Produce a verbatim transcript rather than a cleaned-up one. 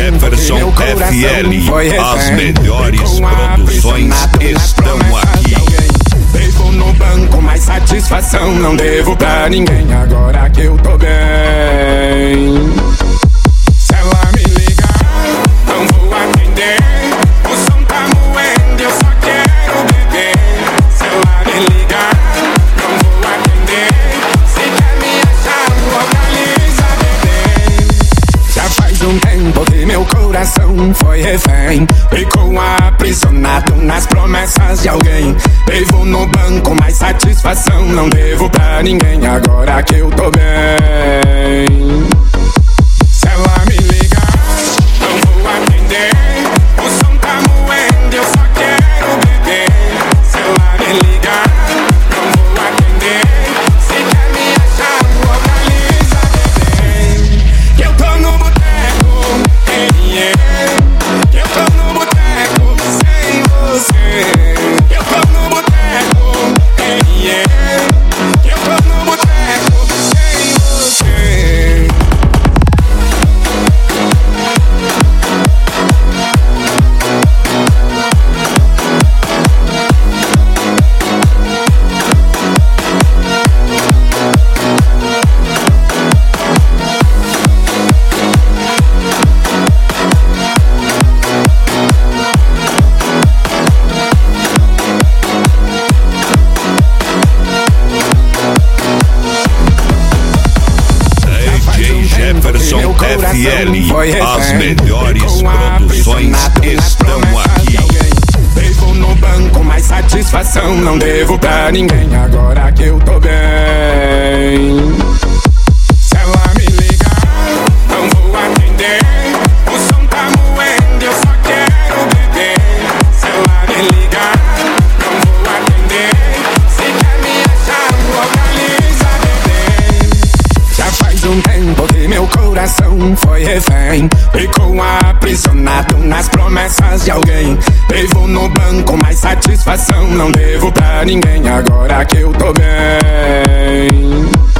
Jefferson F L, as melhores produções estão aqui. Devo no banco, mas satisfação não devo pra ninguém. Agora que eu tô bem, se ela me ligar, não vou atender. O som tá moendo, eu só quero beber. Se ela me ligar, não vou atender. Se quer me achar, localiza, bebê. Já faz um tempo que meu coração foi refém, ficou aprisionado nas promessas de alguém. Devo no banco, mas satisfação não devo pra ninguém. Agora que eu tô bem, se ela me ligar, não vou atender. O som tá moendo, eu só quero beber. Se ela me ligar, não vou atender. Se quer me achar, localiza, bebê. Que eu tô no boteco, hey, yeah. Que eu tô no boteco sem você. Que eu tô no boteco, hey, yeah. Que eu tô no boteco sem você. Jefferson F L, as melhores produções estão aqui. Devo no banco, mas satisfação não devo pra ninguém. Agora que eu tô bem, se ela me ligar, não vou atender. O som tá moendo, eu só quero beber. Se ela me ligar, não vou atender. Se quer me achar, localiza, bebê. Já faz um tempo que meu coração foi refém, ficou aprisionado nas promessas de alguém. Devo no banco, mas satisfação não devo pra ninguém. Agora que eu tô bem,